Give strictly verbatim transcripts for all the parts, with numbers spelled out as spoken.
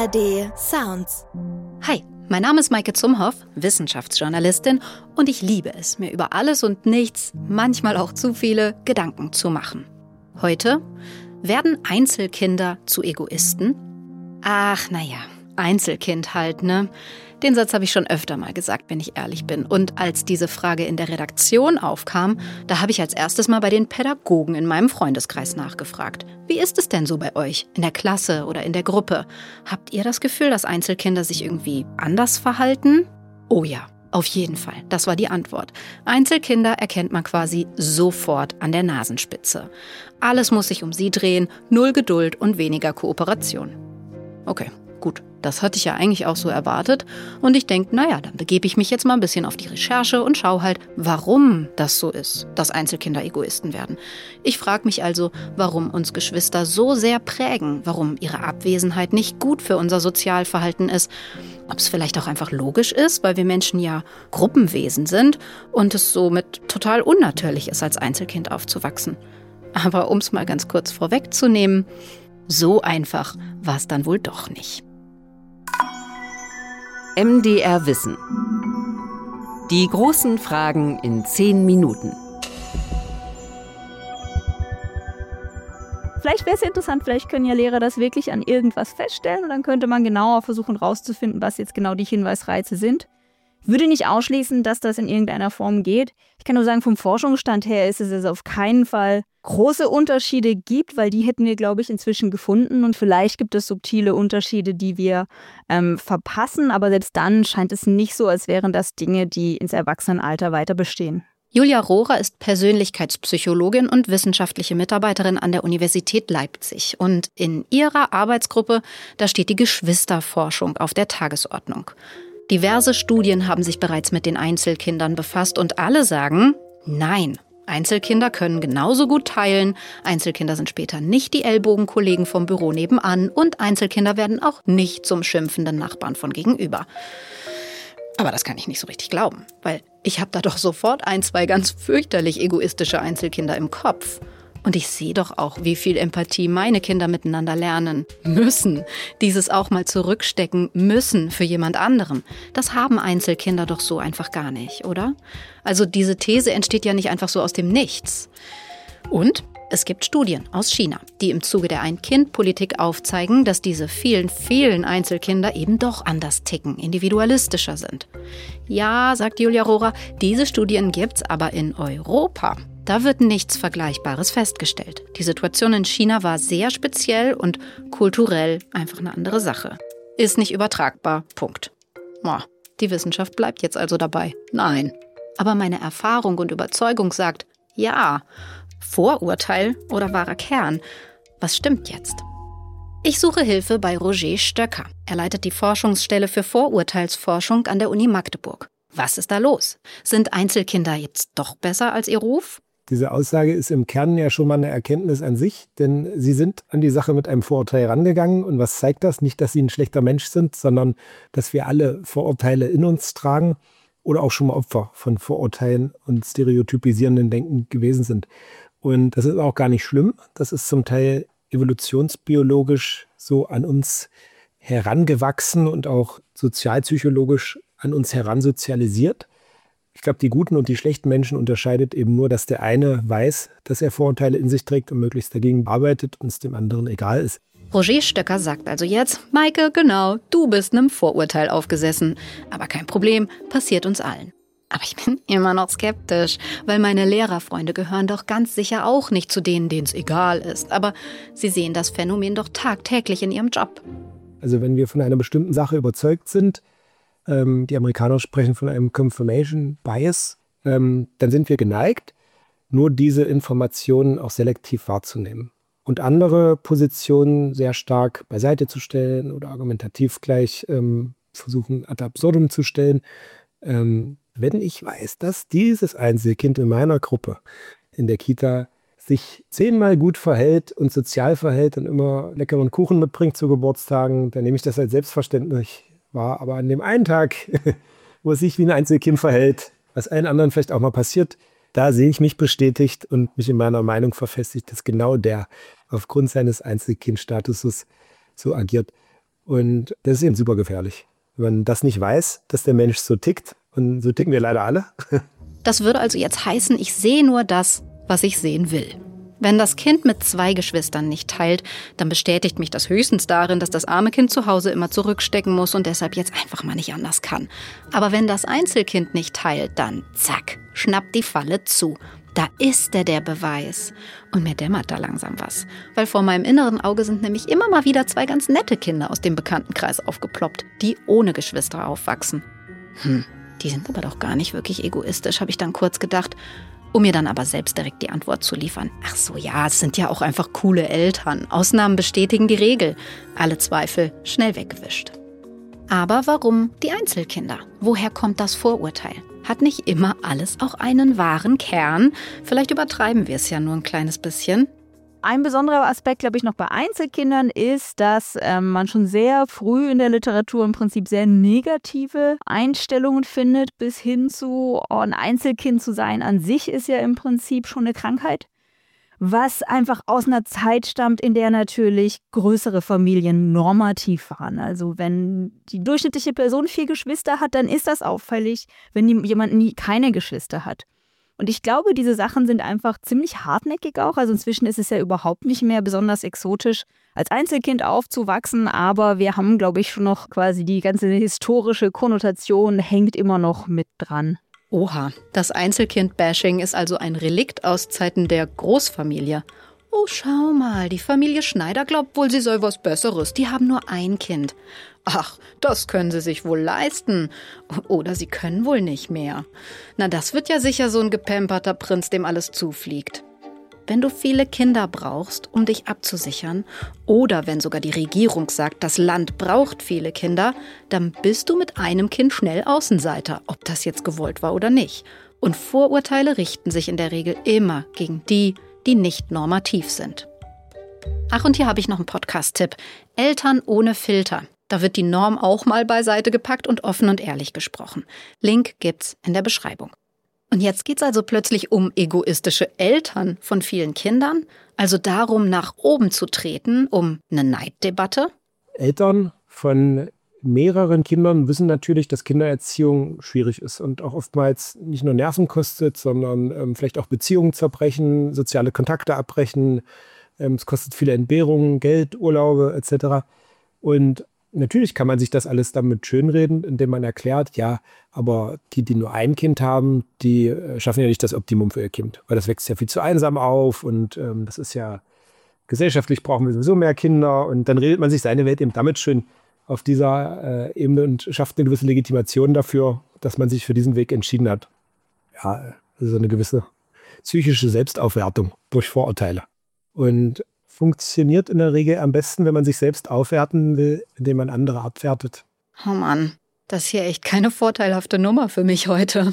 A R D Sounds. Hi, mein Name ist Maike Zumhoff, Wissenschaftsjournalistin, und ich liebe es, mir über alles und nichts, manchmal auch zu viele, Gedanken zu machen. Heute: Werden Einzelkinder zu Egoisten? Ach, naja, Einzelkind halt, ne? Den Satz habe ich schon öfter mal gesagt, wenn ich ehrlich bin. Und als diese Frage in der Redaktion aufkam, da habe ich als erstes mal bei den Pädagogen in meinem Freundeskreis nachgefragt. Wie ist es denn so bei euch, in der Klasse oder in der Gruppe? Habt ihr das Gefühl, dass Einzelkinder sich irgendwie anders verhalten? Oh ja, auf jeden Fall. Das war die Antwort. Einzelkinder erkennt man quasi sofort an der Nasenspitze. Alles muss sich um sie drehen, null Geduld und weniger Kooperation. Okay. Gut, das hatte ich ja eigentlich auch so erwartet. Und ich denke, naja, dann begebe ich mich jetzt mal ein bisschen auf die Recherche und schaue halt, warum das so ist, dass Einzelkinder Egoisten werden. Ich frage mich also, warum uns Geschwister so sehr prägen, warum ihre Abwesenheit nicht gut für unser Sozialverhalten ist. Ob es vielleicht auch einfach logisch ist, weil wir Menschen ja Gruppenwesen sind und es somit total unnatürlich ist, als Einzelkind aufzuwachsen. Aber um es mal ganz kurz vorwegzunehmen, so einfach war es dann wohl doch nicht. M D R Wissen. Die großen Fragen in zehn Minuten. Vielleicht wäre es interessant, vielleicht können ja Lehrer das wirklich an irgendwas feststellen und dann könnte man genauer versuchen rauszufinden, was jetzt genau die Hinweisreize sind. Ich würde nicht ausschließen, dass das in irgendeiner Form geht. Ich kann nur sagen, vom Forschungsstand her ist es also auf keinen Fall große Unterschiede gibt, weil die hätten wir, glaube ich, inzwischen gefunden. Und vielleicht gibt es subtile Unterschiede, die wir ähm, verpassen. Aber selbst dann scheint es nicht so, als wären das Dinge, die ins Erwachsenenalter weiter bestehen. Julia Rohrer ist Persönlichkeitspsychologin und wissenschaftliche Mitarbeiterin an der Universität Leipzig. Und in ihrer Arbeitsgruppe, da steht die Geschwisterforschung auf der Tagesordnung. Diverse Studien haben sich bereits mit den Einzelkindern befasst und alle sagen, nein, Einzelkinder können genauso gut teilen, Einzelkinder sind später nicht die Ellbogenkollegen vom Büro nebenan und Einzelkinder werden auch nicht zum schimpfenden Nachbarn von gegenüber. Aber das kann ich nicht so richtig glauben, weil ich habe da doch sofort ein, zwei ganz fürchterlich egoistische Einzelkinder im Kopf. Und ich sehe doch auch, wie viel Empathie meine Kinder miteinander lernen müssen. Dieses auch mal zurückstecken müssen für jemand anderem. Das haben Einzelkinder doch so einfach gar nicht, oder? Also diese These entsteht ja nicht einfach so aus dem Nichts. Und es gibt Studien aus China, die im Zuge der Ein-Kind-Politik aufzeigen, dass diese vielen, vielen Einzelkinder eben doch anders ticken, individualistischer sind. Ja, sagt Julia Rohrer, diese Studien gibt's aber in Europa. Da wird nichts Vergleichbares festgestellt. Die Situation in China war sehr speziell und kulturell einfach eine andere Sache. Ist nicht übertragbar. Punkt. Boah, die Wissenschaft bleibt jetzt also dabei. Nein. Aber meine Erfahrung und Überzeugung sagt, ja. Vorurteil oder wahrer Kern? Was stimmt jetzt? Ich suche Hilfe bei Roger Stöcker. Er leitet die Forschungsstelle für Vorurteilsforschung an der Uni Magdeburg. Was ist da los? Sind Einzelkinder jetzt doch besser als ihr Ruf? Diese Aussage ist im Kern ja schon mal eine Erkenntnis an sich, denn sie sind an die Sache mit einem Vorurteil rangegangen. Und was zeigt das? Nicht, dass sie ein schlechter Mensch sind, sondern dass wir alle Vorurteile in uns tragen oder auch schon mal Opfer von Vorurteilen und stereotypisierenden Denken gewesen sind. Und das ist auch gar nicht schlimm. Das ist zum Teil evolutionsbiologisch so an uns herangewachsen und auch sozialpsychologisch an uns heransozialisiert. Ich glaube, die guten und die schlechten Menschen unterscheidet eben nur, dass der eine weiß, dass er Vorurteile in sich trägt und möglichst dagegen arbeitet und es dem anderen egal ist. Roger Stöcker sagt also jetzt, Maike, genau, du bist einem Vorurteil aufgesessen. Aber kein Problem, passiert uns allen. Aber ich bin immer noch skeptisch, weil meine Lehrerfreunde gehören doch ganz sicher auch nicht zu denen, denen es egal ist. Aber sie sehen das Phänomen doch tagtäglich in ihrem Job. Also wenn wir von einer bestimmten Sache überzeugt sind, ähm, die Amerikaner sprechen von einem Confirmation Bias, ähm, dann sind wir geneigt, nur diese Informationen auch selektiv wahrzunehmen. Und andere Positionen sehr stark beiseite zu stellen oder argumentativ gleich ähm, versuchen ad absurdum zu stellen. Ähm, wenn ich weiß, dass dieses Einzelkind in meiner Gruppe in der Kita sich zehnmal gut verhält und sozial verhält und immer leckeren Kuchen mitbringt zu Geburtstagen, dann nehme ich das als selbstverständlich wahr. Aber an dem einen Tag, wo es sich wie ein Einzelkind verhält, was allen anderen vielleicht auch mal passiert, da sehe ich mich bestätigt und mich in meiner Meinung verfestigt, dass genau der aufgrund seines Einzelkindstatuses so agiert. Und das ist eben super gefährlich. Wenn man das nicht weiß, dass der Mensch so tickt, und so ticken wir leider alle. Das würde also jetzt heißen, ich sehe nur das, was ich sehen will. Wenn das Kind mit zwei Geschwistern nicht teilt, dann bestätigt mich das höchstens darin, dass das arme Kind zu Hause immer zurückstecken muss und deshalb jetzt einfach mal nicht anders kann. Aber wenn das Einzelkind nicht teilt, dann zack, schnappt die Falle zu. Da ist er der Beweis. Und mir dämmert da langsam was. Weil vor meinem inneren Auge sind nämlich immer mal wieder zwei ganz nette Kinder aus dem Bekanntenkreis aufgeploppt, die ohne Geschwister aufwachsen. Hm, die sind aber doch gar nicht wirklich egoistisch, habe ich dann kurz gedacht, um mir dann aber selbst direkt die Antwort zu liefern. Ach so, ja, es sind ja auch einfach coole Eltern. Ausnahmen bestätigen die Regel. Alle Zweifel schnell weggewischt. Aber warum die Einzelkinder? Woher kommt das Vorurteil? Hat nicht immer alles auch einen wahren Kern? Vielleicht übertreiben wir es ja nur ein kleines bisschen. Ein besonderer Aspekt, glaube ich, noch bei Einzelkindern ist, dass ähm, man schon sehr früh in der Literatur im Prinzip sehr negative Einstellungen findet, bis hin zu, oh, ein Einzelkind zu sein an sich ist ja im Prinzip schon eine Krankheit. Was einfach aus einer Zeit stammt, in der natürlich größere Familien normativ waren. Also wenn die durchschnittliche Person vier Geschwister hat, dann ist das auffällig, wenn jemand nie keine Geschwister hat. Und ich glaube, diese Sachen sind einfach ziemlich hartnäckig auch. Also inzwischen ist es ja überhaupt nicht mehr besonders exotisch, als Einzelkind aufzuwachsen. Aber wir haben, glaube ich, schon noch quasi die ganze historische Konnotation hängt immer noch mit dran. Oha, das Einzelkind-Bashing ist also ein Relikt aus Zeiten der Großfamilie. Oh, schau mal, die Familie Schneider glaubt wohl, sie sei was Besseres. Die haben nur ein Kind. Ach, das können sie sich wohl leisten. Oder sie können wohl nicht mehr. Na, das wird ja sicher so ein gepamperter Prinz, dem alles zufliegt. Wenn du viele Kinder brauchst, um dich abzusichern, oder wenn sogar die Regierung sagt, das Land braucht viele Kinder, dann bist du mit einem Kind schnell Außenseiter, ob das jetzt gewollt war oder nicht. Und Vorurteile richten sich in der Regel immer gegen die, die nicht normativ sind. Ach, und hier habe ich noch einen Podcast-Tipp. Eltern ohne Filter. Da wird die Norm auch mal beiseite gepackt und offen und ehrlich gesprochen. Link gibt's in der Beschreibung. Und jetzt geht's also plötzlich um egoistische Eltern von vielen Kindern, also darum, nach oben zu treten, um eine Neiddebatte. Eltern von mehreren Kindern wissen natürlich, dass Kindererziehung schwierig ist und auch oftmals nicht nur Nerven kostet, sondern ähm, vielleicht auch Beziehungen zerbrechen, soziale Kontakte abbrechen. Ähm, es kostet viele Entbehrungen, Geld, Urlaube et cetera. Und natürlich kann man sich das alles damit schönreden, indem man erklärt, ja, aber die, die nur ein Kind haben, die äh, schaffen ja nicht das Optimum für ihr Kind, weil das wächst ja viel zu einsam auf und ähm, das ist ja, gesellschaftlich brauchen wir sowieso mehr Kinder und dann redet man sich seine Welt eben damit schön auf dieser äh, Ebene und schafft eine gewisse Legitimation dafür, dass man sich für diesen Weg entschieden hat. Ja, also eine gewisse psychische Selbstaufwertung durch Vorurteile. Und funktioniert in der Regel am besten, wenn man sich selbst aufwerten will, indem man andere abwertet. Oh Mann, das ist hier echt keine vorteilhafte Nummer für mich heute.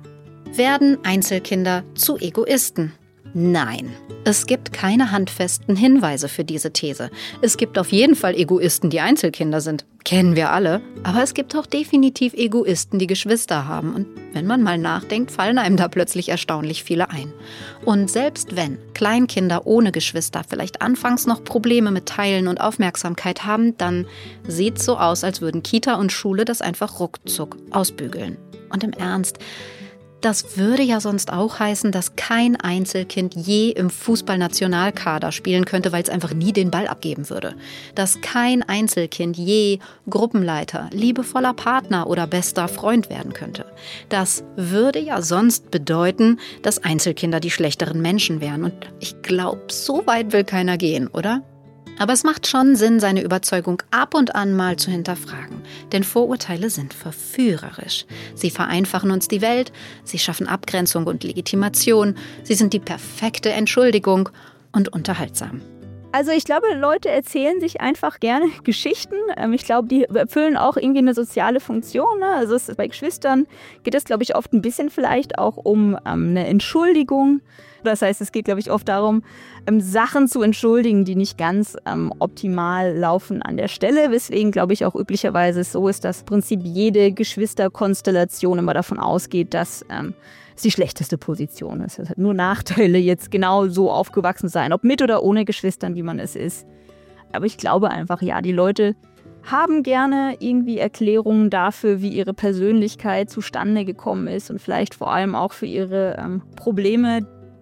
Werden Einzelkinder zu Egoisten? Nein, es gibt keine handfesten Hinweise für diese These. Es gibt auf jeden Fall Egoisten, die Einzelkinder sind. Kennen wir alle. Aber es gibt auch definitiv Egoisten, die Geschwister haben. Und wenn man mal nachdenkt, fallen einem da plötzlich erstaunlich viele ein. Und selbst wenn Kleinkinder ohne Geschwister vielleicht anfangs noch Probleme mit Teilen und Aufmerksamkeit haben, dann sieht es so aus, als würden Kita und Schule das einfach ruckzuck ausbügeln. Und im Ernst, das würde ja sonst auch heißen, dass kein Einzelkind je im Fußballnationalkader spielen könnte, weil es einfach nie den Ball abgeben würde. Dass kein Einzelkind je Gruppenleiter, liebevoller Partner oder bester Freund werden könnte. Das würde ja sonst bedeuten, dass Einzelkinder die schlechteren Menschen wären. Und ich glaube, so weit will keiner gehen, oder? Aber es macht schon Sinn, seine Überzeugung ab und an mal zu hinterfragen. Denn Vorurteile sind verführerisch. Sie vereinfachen uns die Welt, sie schaffen Abgrenzung und Legitimation, sie sind die perfekte Entschuldigung und unterhaltsam. Also ich glaube, Leute erzählen sich einfach gerne Geschichten. Ich glaube, die erfüllen auch irgendwie eine soziale Funktion. Also es, bei Geschwistern geht es, glaube ich, oft ein bisschen vielleicht auch um ähm, eine Entschuldigung. Das heißt, es geht, glaube ich, oft darum, ähm, Sachen zu entschuldigen, die nicht ganz ähm, optimal laufen an der Stelle. Weswegen, glaube ich, auch üblicherweise so ist, dass im Prinzip jede Geschwisterkonstellation immer davon ausgeht, dass ähm, es die schlechteste Position ist. Es hat nur Nachteile, jetzt genau so aufgewachsen sein, ob mit oder ohne Geschwistern, wie man es ist. Aber ich glaube einfach, ja, die Leute haben gerne irgendwie Erklärungen dafür, wie ihre Persönlichkeit zustande gekommen ist und vielleicht vor allem auch für ihre ähm, Probleme.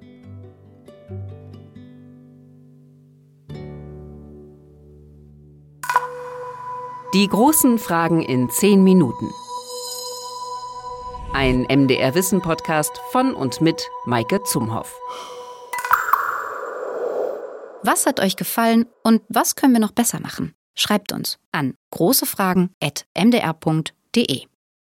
Die großen Fragen in zehn Minuten. Ein M D R Wissen Podcast von und mit Maike Zumhoff. Was hat euch gefallen und was können wir noch besser machen? Schreibt uns an großefragen at m d r punkt d e.